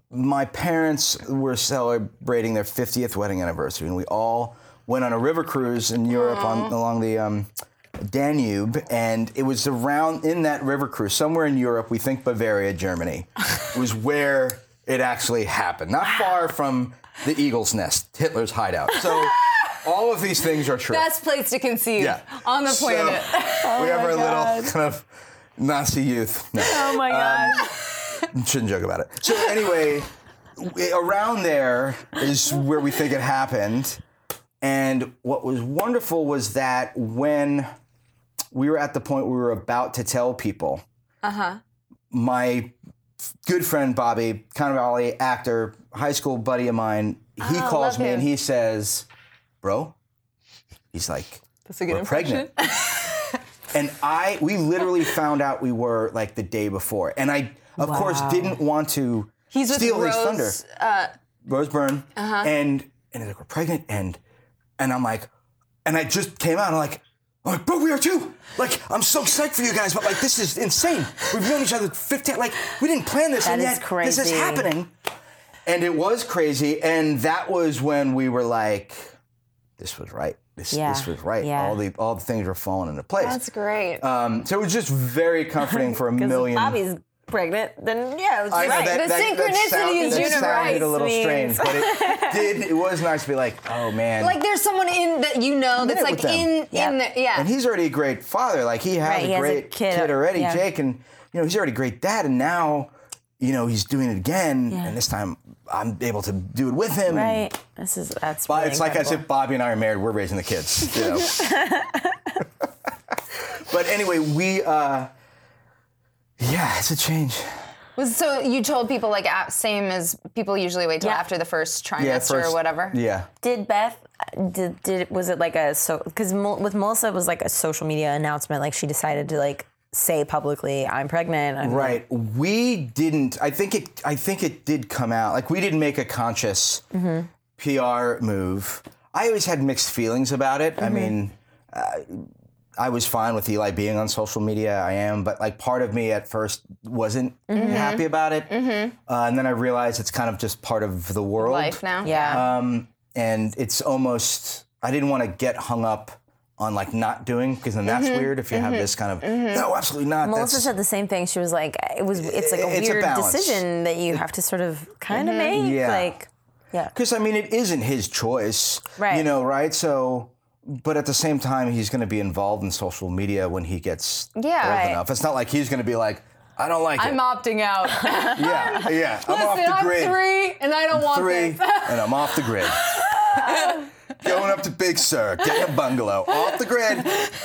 my parents were celebrating their fiftieth wedding anniversary, and we all went on a river cruise in Europe on, along the um, Danube, and it was around in that river cruise, somewhere in Europe, we think Bavaria, Germany, was where it actually happened. Not far from the Eagle's Nest, Hitler's hideout. So all of these things are true. Best place to conceive yeah. on the planet. So, oh we have our God. little kind of Nazi youth. No. Oh my God. Um, shouldn't joke about it. So anyway, around there is where we think it happened. And what was wonderful was that when we were at the point we were about to tell people, uh-huh. my good friend Bobby Cannavale, actor, high school buddy of mine, he oh, calls me him. and he says, bro, he's like, That's a good we're impression. pregnant. And I, we literally found out we were like the day before. And I, of Wow. course, didn't want to He's with steal his Rose, thunder. Uh, Rose Byrne. Uh-huh. And, and he's like, we're pregnant. And, and I'm like, and I just came out and I'm like, I'm like, bro, we are too. Like, I'm so psyched for you guys, but like, this is insane. We've known each other fifteen, like, we didn't plan this, That and is yet crazy. this is happening. And it was crazy, and that was when we were like, this was right. This, Yeah. this was right. Yeah. All the all the things were falling into place. that's great. Um, so it was just very comforting for a Because million. if Bobby's pregnant, then yeah, it's I know right. that, The that, that synchronicity sound- is that universe. sounded a little Means- strange, but it did. It was nice to be like, oh man. like there's someone in that you know that's it like with them. in Yep. in the yeah. And he's already a great father. Like he has Right, a he has a great kid, already, yeah. Jake, and you know he's already a great dad. And now, you know, he's doing it again. Yeah. And this time, I'm able to do it with him. Right. This is that's. But really it's like as incredible. if Bobby and I are married. We're raising the kids. You know. But anyway, we. Uh, yeah, it's a change. Was so you told people like at, same as people usually wait till Yeah. after the first trimester Yeah, first, or whatever. Yeah. Did Beth? Did did was it like a so? Because with Melissa it was like a social media announcement. Like she decided to like say publicly, "I'm pregnant." I'm Right. We didn't. I think it. I think it did come out. Like we didn't make a conscious Mm-hmm. P R move. I always had mixed feelings about it. Mm-hmm. I mean, uh, I was fine with Eli being on social media. I am, but like part of me at first wasn't Mm-hmm. happy about it, uh, and then I realized it's kind of just part of the world. Life now. Yeah. Um, and it's almost. I didn't want to get hung up on like not doing, because then that's weird if you have this kind of no, absolutely not. Melissa that's, said the same thing. She was like, "It was. It's like a It's a weird balance. decision that you have to sort of kind of make. Yeah. Like, yeah. Because, I mean, it isn't his choice. Right. You know, right? So, but at the same time, he's going to be involved in social media when he gets Yeah. old Right. enough. It's not like he's going to be like, I don't like I'm it. opting out. yeah, yeah. I'm off Listen, the I'm grid. three and I don't want Three, this. and I'm off the grid. Going up to Big Sur, getting a bungalow, off the grid.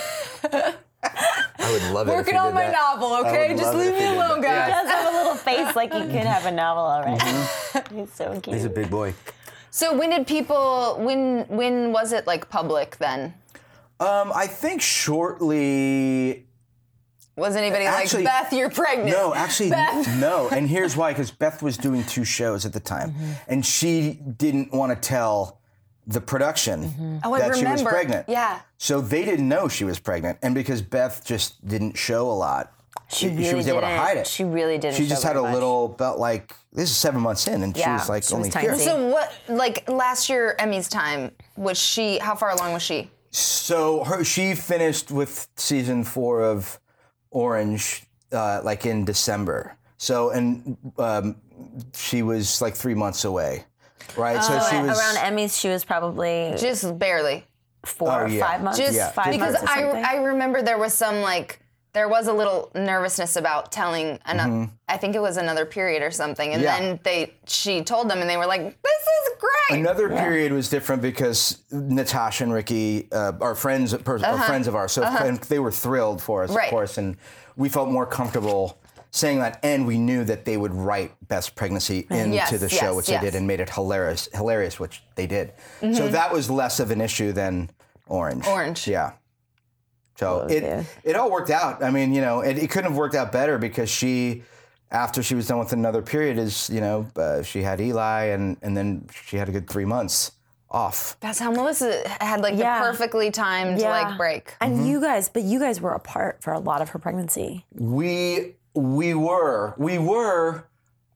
I would love it. Working if he on did my that. novel, I okay? would Just love it leave if me he did alone, that. guys. He does have a little face like he could have a novel already. He's so cute. He's a big boy. So when did people when when was it like public then? Um, I think shortly. Was anybody Actually- like, Beth, you're pregnant? No, actually, Beth. no. And here's why: because Beth was doing two shows at the time, Mm-hmm. and she didn't want to tell the production Oh, I that she was remember. pregnant. Yeah. So they didn't know she was pregnant, and because Beth just didn't show a lot, She she, really was able to didn't. hide it. She really didn't She just show had a very much. little, about like this is seven months in, and she Yeah, was like she was only tiny. here. So what like last year Emmy's time, was she how far along was she? So her, she finished with season four of Orange, uh, like in December. So and um, she was like three months away, right? so she was around Emmys. She was probably Just barely. four Oh, or yeah. five months. Just Yeah. five because months or I something. I remember there was some like there was a little nervousness about telling another I think it was another period or something. And Mm-hmm. Yeah. then they she told them and they were like, this is great. Another period was different because Natasha and Ricky uh, are friends, per- are friends of ours, so and they were thrilled for us, Right. of course, and we felt more comfortable saying that, and we knew that they would write Best Pregnancy into Yes, the show, yes, which yes. they did, and made it hilarious, hilarious, which they did. So that was less of an issue than Orange. Orange. Yeah. So it yeah. it all worked out. I mean, you know, it, it couldn't have worked out better because she, after she was done with another period, is you know uh, she had Eli, and and then she had a good three months off. That's how Melissa had like Yeah. the perfectly timed Yeah. like break. And Mm-hmm. you guys, but you guys were apart for a lot of her pregnancy. We we were we were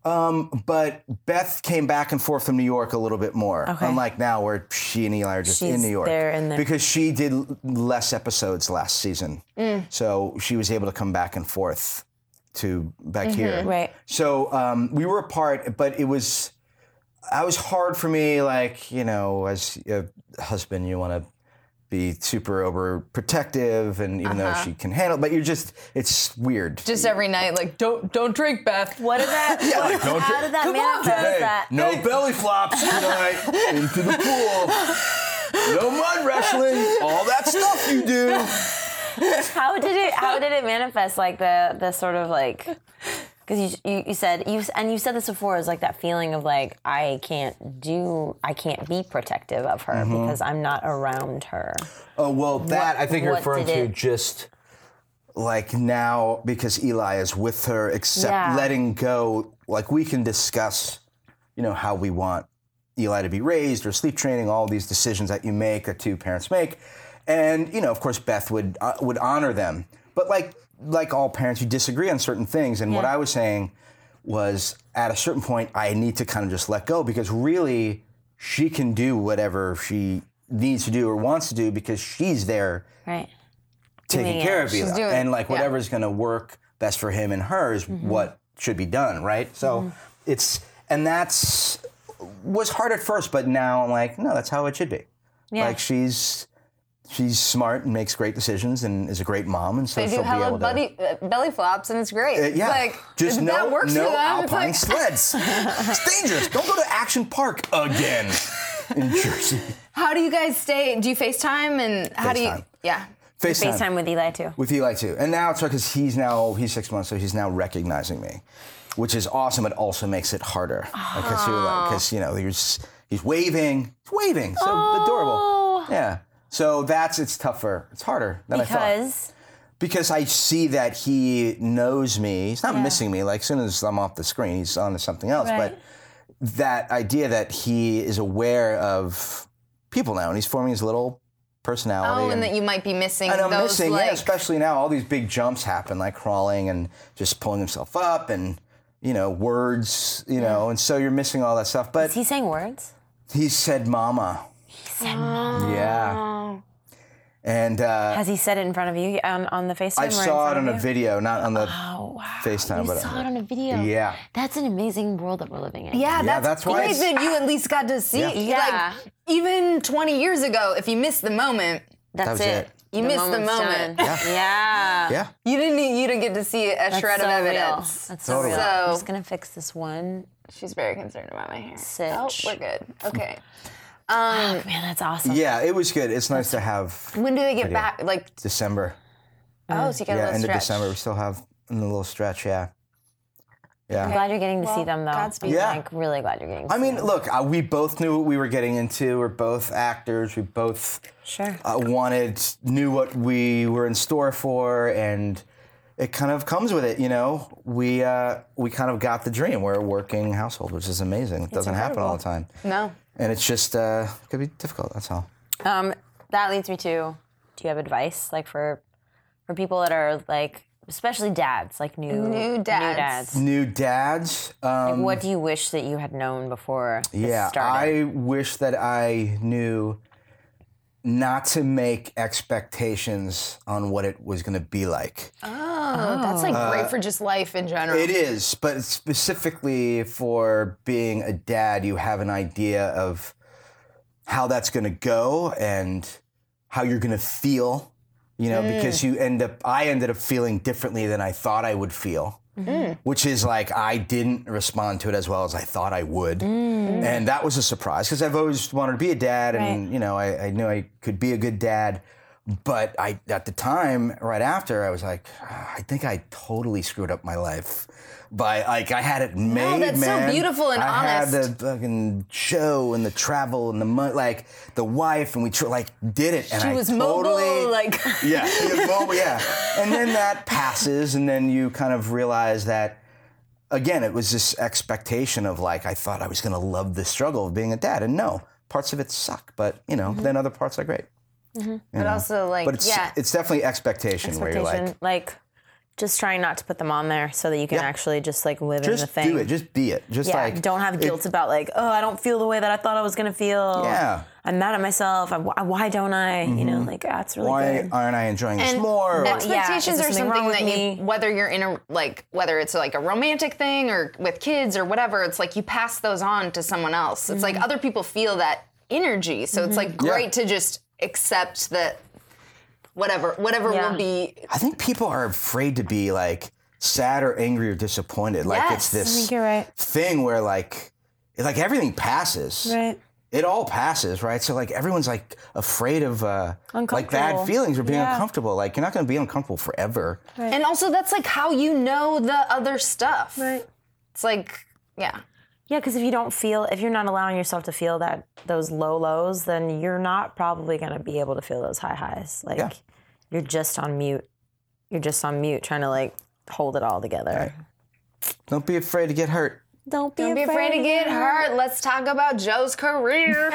Um, but Beth came back and forth from New York a little bit more. Okay. Unlike now where she and Eli are just She's in New York. there in the- Because she did l- less episodes last season. Mm. So she was able to come back and forth to back here. Right. So um, we were apart, but it was, I was hard for me, like, you know, as a husband, you want to be super overprotective, and even though she can handle, but you're just, it's weird. Just every night, like, don't don't drink, Beth. What did that? Yeah, like, don't how drink- did that Come on, manifest? Hey, that no belly flops tonight into the pool. No mud wrestling. All that stuff you do. How did it? How did it manifest? Like the the sort of like, because you, you you said you and you said this before. Is like that feeling of like I can't do, I can't be protective of her Mm-hmm. because I'm not around her. Oh well, that What- I think you're what referring did to it- just like now because Eli is with her, except Yeah. letting go. Like we can discuss, you know, how we want Eli to be raised or sleep training, all these decisions that you make, that two parents make, and you know, of course, Beth would uh, would honor them. But like like all parents, you disagree on certain things. And what Yeah. I was saying was, at a certain point, I need to kind of just let go because really, she can do whatever she needs to do or wants to do because she's there Right. taking Doing care it. of She's Eli. doing- And like yeah. whatever's going to work best for him and her is Mm-hmm. what should be done, right? So it's, and that's, was hard at first, but now I'm like, no, that's how it should be. Yeah. Like she's, she's smart and makes great decisions and is a great mom, and so They do she'll be hella able to. buddy, uh, belly flops, and it's great. Uh, yeah, Like, just if no, that works no for them, it's alpine like, sleds. It's dangerous. Don't go to Action Park again in Jersey. how do you guys stay? Do you FaceTime? And how do you? FaceTime. Yeah. FaceTime. FaceTime with Eli too. With Eli too. And now it's because he's now, he's six months, so he's now recognizing me, which is awesome. It also makes it harder. Because you're like, because, you know, he's, he's waving, he's waving. So adorable. Yeah. So that's, it's tougher. It's harder than I thought. Because Because I see that he knows me. He's not Yeah. missing me. Like, as soon as I'm off the screen, he's on to something else. Right. But that idea that he is aware of people now, and he's forming his little personality. Oh, and that you might be missing And I'm those missing, like. yeah, especially now, all these big jumps happen, like crawling and just pulling himself up and, you know, words, you know, and so you're missing all that stuff. But is he saying words? he said mama. He said, "Mom." Yeah. And uh, Has he said it in front of you on, on the FaceTime? I or in saw it front on of a you? video, not on the Oh wow! FaceTime. You but saw it on a video. Yeah. That's an amazing world that we're living in. Yeah, Yeah, that's, that's why great it's- that you at least got to see. Yeah. Yeah. Like, even twenty years ago, if you missed the moment, that's was it. it. You missed the moment's moment. done. Yeah. Yeah. you didn't you didn't get to see a That's shred so of real. evidence. That's so Totally. real. So- I'm just gonna fix this one. She's very concerned about my hair. Sitch. Oh, we're good. Okay. Oh, man, that's awesome. Yeah, it was good. It's nice to have When do they get Video. back? Like, December. oh, so you got a Yeah, little end stretch. of December. We still have a little stretch, yeah. I'm Yeah. glad you're getting to see Well, them though. Godspeed. Yeah. Like really glad you're getting. To I see mean, them. look, uh, we both knew what we were getting into. We're both actors. We both Sure. uh, wanted, knew what we were in store for, and it kind of comes with it, you know. We uh, we kind of got the dream. We're a working household, which is amazing. It doesn't happen all the time. No. And it's just, uh, it could be difficult, that's all. Um, that leads me to: do you have advice, like for for people that are like, especially dads, like new New dads. New dads. New dads. Um, What do you wish that you had known before this Yeah, started? I wish that I knew not to make expectations on what it was going to be like. Oh, that's like great for just life in general. It is, but specifically for being a dad, you have an idea of how that's going to go and how you're going to feel, you know, because you end up, I ended up feeling differently than I thought I would feel. Which is like, I didn't respond to it as well as I thought I would. And that was a surprise because I've always wanted to be a dad and, Right. you know, I, I knew I could be a good dad. But I, at the time, right after, I was like, "Ah, I think I totally screwed up my life. By like, I had it made, that's so man. beautiful and I had honest. the fucking show and the travel and the money, like the wife, and we tr- like did it. And She I was totally, mobile, like. yeah, yeah, mobile, yeah. And then that passes, and then you kind of realize that, again, it was this expectation of like, I thought I was going to love the struggle of being a dad. And no, parts of it suck, but, you know, then other parts are great. But also, like, But it's, yeah. it's definitely expectation, where you're Expectation, like, like, just trying not to put them on there so that you can Yeah. actually just like live in the Just thing. do it. Just be it. Just yeah, like don't have guilt it- about like, oh, I don't feel the way that I thought I was gonna feel. Yeah. I'm mad at myself. I, why don't I? You know, like that's really Why good. aren't I enjoying this And more? expectations Yeah, are is there something wrong something that with you, me? whether you're in a like, whether it's like a romantic thing or with kids or whatever, it's like you pass those on to someone else. It's like other people feel that energy, so it's like great Yeah. to just accept that whatever, whatever Yeah. will be. I think people are afraid to be like sad or angry or disappointed. Like it's Yes. this I think you're right. thing where like, like everything passes. Right. It all passes, right? So like everyone's like afraid of uh, like bad Uncomfortable. feelings or being Yeah. uncomfortable. Like you're not going to be uncomfortable forever. And also, that's like how you know the other stuff. Right. It's like, yeah. Yeah, because if you don't feel, if you're not allowing yourself to feel that those low lows, then you're not probably gonna be able to feel those high highs. Like Yeah. you're just on mute. You're just on mute, trying to like hold it all together. Don't be afraid to get hurt. Don't be, Don't be afraid to get hurt. Let's talk about Joe's career.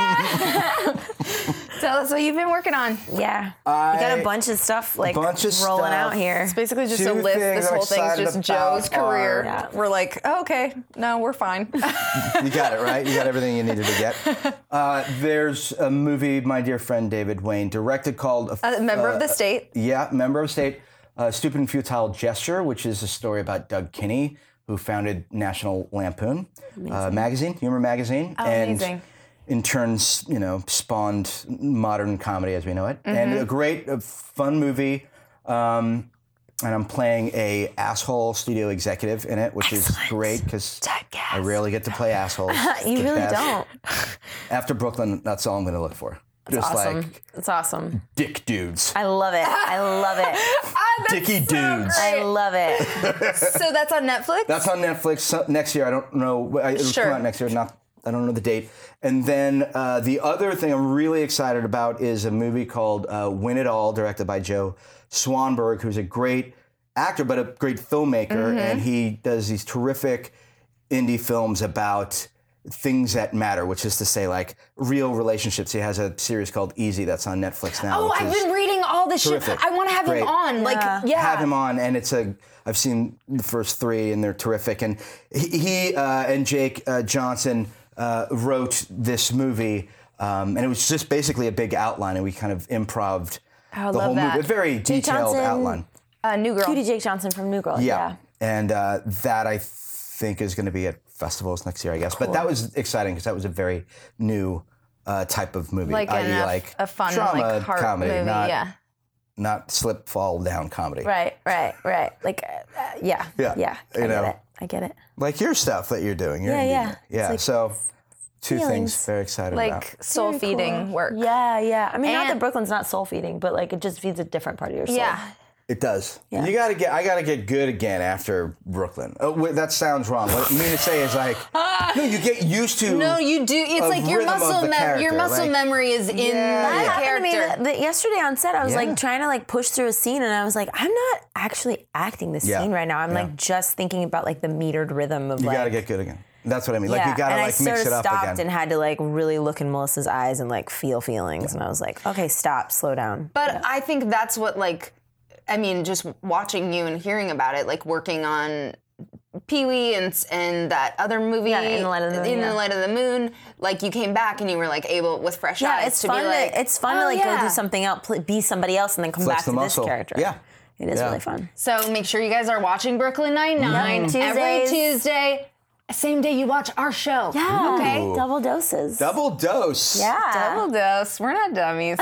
Tell us what you've been working on. Yeah, we got I- a bunch of stuff like bunch of rolling stuff. out here. It's basically just Two a list. things This I'm whole thing's excited just about Joe's career. are- Yeah. We're like, oh, okay, no, we're fine. You got it, right? You got everything you needed to get. Uh, there's a movie my dear friend David Wayne directed called... A member of the state. Yeah, member of state. Uh, Stupid and Futile Gesture, which is a story about Doug Kinney, who founded National Lampoon uh, magazine, humor magazine, and amazing. in turn, you know, spawned modern comedy as we know it. Mm-hmm. And a great, uh, fun movie. Um, and I'm playing a asshole studio executive in it, which is great because I rarely get to play assholes. You The really best. don't. After Brooklyn, that's all I'm going to look for. Just Awesome. like It's awesome. dick dudes, I love it. I love it. dicky dudes. I love it. So that's on Netflix? That's on Netflix so, next year. I don't know. I- It'll Sure. come out next year. Not. I don't know the date. And then uh, the other thing I'm really excited about is a movie called uh, Win It All, directed by Joe Swanberg, who's a great actor but a great filmmaker, Mm-hmm. and he does these terrific indie films about things that matter, which is to say, like real relationships. He has a series called Easy that's on Netflix now. Oh, which I've is been reading all this shit. terrific. I want to have Great. him on. Like, yeah. have him on, and it's a. I've seen the first three, and they're terrific. And he, he uh, and Jake uh, Johnson uh, wrote this movie, um, and it was just basically a big outline, and we kind of improv'd I the love whole that. movie. A very detailed Johnson. outline. Uh, New Girl. Cutie Jake Johnson from New Girl. Yeah, Yeah. and uh, that I think is going to be at festivals next year, I guess. But that was exciting because that was a very new uh, type of movie, like, that is, an, a, like a fun, drama like, heart comedy, movie. not yeah. not slip fall down comedy. Right, right, right. Like, uh, uh, yeah, Yeah, yeah. I you get know. it. I get it. Like your stuff that you're doing. You're Yeah, indie yeah. now. Yeah. It's like so two feelings. things very excited about. Like soul Very feeding cool. work. Yeah, yeah. I mean, not that And- Brooklyn's not soul feeding, but like it just feeds a different part of your soul. Yeah. It does. Yeah. You gotta get. I gotta get good again after Brooklyn. Oh, wait, that sounds wrong. What I mean to say is like, no, you get used to. No, you do. It's a like your rhythm of muscle the mem- your character, muscle like- memory is in Yeah, the yeah. That happened to me character. the- the- yesterday on set. I was Yeah. like trying to like push through a scene, and I was like, I'm not actually acting this Yeah. scene right now. I'm Yeah. like just thinking about like the metered rhythm of You like. gotta get good again. That's what I mean. Yeah, Like you gotta and like I sort mix of it up stopped again. and had to like really look in Melissa's eyes and like feel feelings, and I was like, okay, stop, slow down. But I think that's what, like, I mean, just watching you and hearing about it, like working on Pee-wee and and that other movie, Yeah, In the Light of the Moon, In yeah. the Light of the Moon, like you came back and you were like able with fresh Yeah, eyes it's to fun. be like, to, it's fun oh, to like yeah. go do something else, pl- be somebody else, and then come Flex back the to muscle. this character. Yeah. It is Yeah. really fun. So make sure you guys are watching Brooklyn Nine-Nine Yeah. every Tuesdays. Tuesday, same day you watch our show. Yeah. Okay. Ooh. Double doses. Double dose. Yeah. Double dose. We're not dummies.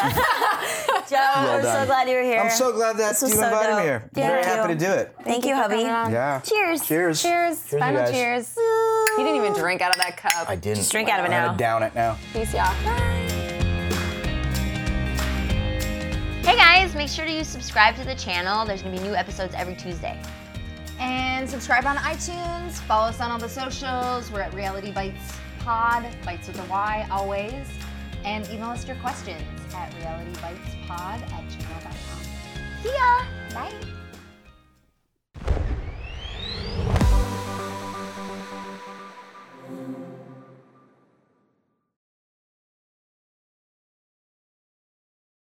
Joe, we're so done. glad you were here. I'm so glad that This was you so invited dope. me here. Thank Very you. happy to do it. Thank you, hubby. Yeah. Cheers. Cheers. Cheers. you Final guys. cheers. He didn't even drink out of that cup. I didn't. Just drink out of it I'm now. gonna down it now. Peace, y'all. Hey guys, make sure to you subscribe to the channel. There's gonna be new episodes every Tuesday. And subscribe on iTunes. Follow us on all the socials. We're at Reality Bites Pod, Bites with a Y, always. And email us your questions at realitybitespod at gmail dot com. See ya!